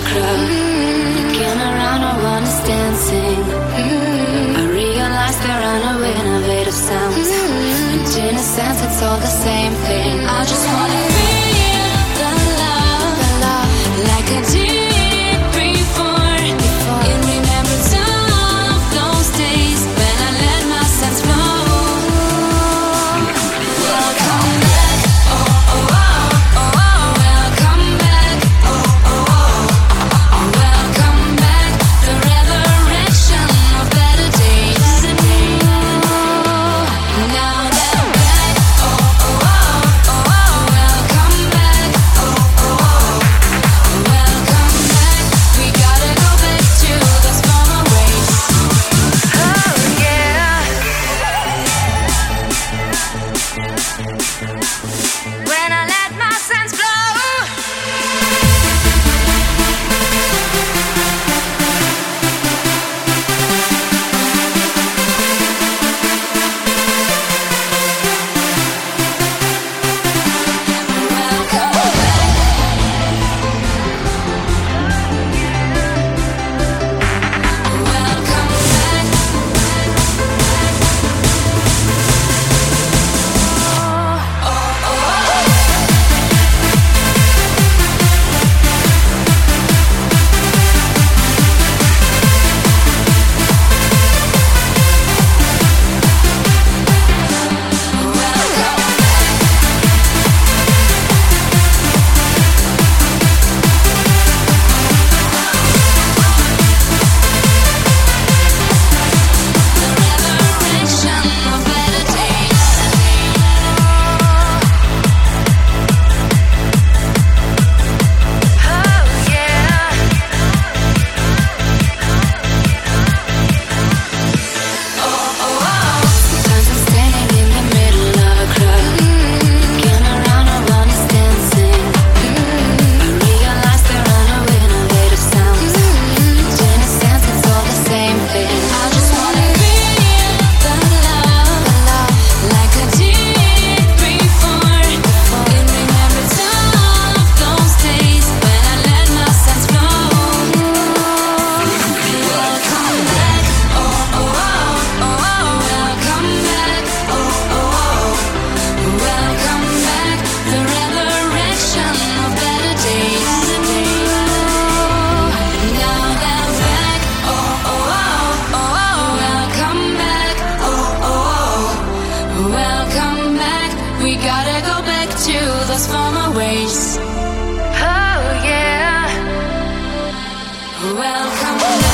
crowd. Looking around, no one is dancing. I realize there are no innovative sounds. And in a sense, it's all the same thing. I just wanna feel the love, like a deep before. In remembrance of those days when I let my sense flow. Welcome back, oh oh oh oh oh. Welcome back, oh oh oh. Welcome back, the resurrection of better days. Now that I'm back, oh oh oh oh oh. Welcome back, oh oh oh. Welcome back, we gotta go back to those former ways. Oh yeah. When I let my sense flow. Welcome back, we gotta go back to those former ways. Oh yeah. Welcome back.